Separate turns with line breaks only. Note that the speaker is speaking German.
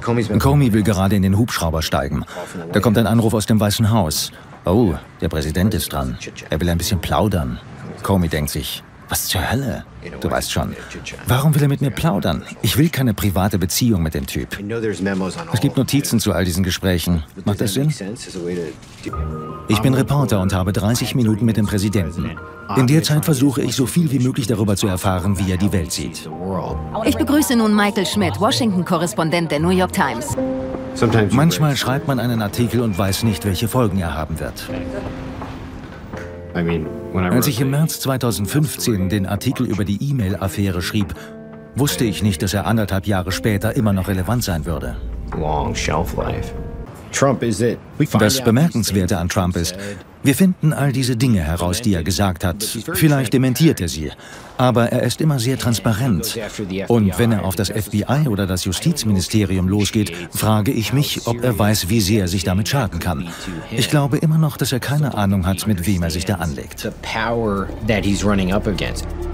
Comey will gerade in den Hubschrauber steigen. Da kommt ein Anruf aus dem Weißen Haus. Oh, der Präsident ist dran. Er will ein bisschen plaudern. Comey denkt sich, was zur Hölle? Du weißt schon. Warum will er mit mir plaudern? Ich will keine private Beziehung mit dem Typ. Es gibt Notizen zu all diesen Gesprächen. Macht das Sinn? Ich bin Reporter und habe 30 Minuten mit dem Präsidenten. In der Zeit versuche ich, so viel wie möglich darüber zu erfahren, wie er die Welt sieht.
Ich begrüße nun Michael Schmidt, Washington-Korrespondent der New York Times.
Manchmal schreibt man einen Artikel und weiß nicht, welche Folgen er haben wird. Als ich im März 2015 den Artikel über die E-Mail-Affäre schrieb, wusste ich nicht, dass er 1,5 Jahre später immer noch relevant sein würde. Das Bemerkenswerte an Trump ist, wir finden all diese Dinge heraus, die er gesagt hat. Vielleicht dementiert er sie. Aber er ist immer sehr transparent. Und wenn er auf das FBI oder das Justizministerium losgeht, frage ich mich, ob er weiß, wie sehr er sich damit schaden kann. Ich glaube immer noch, dass er keine Ahnung hat, mit wem er sich da anlegt.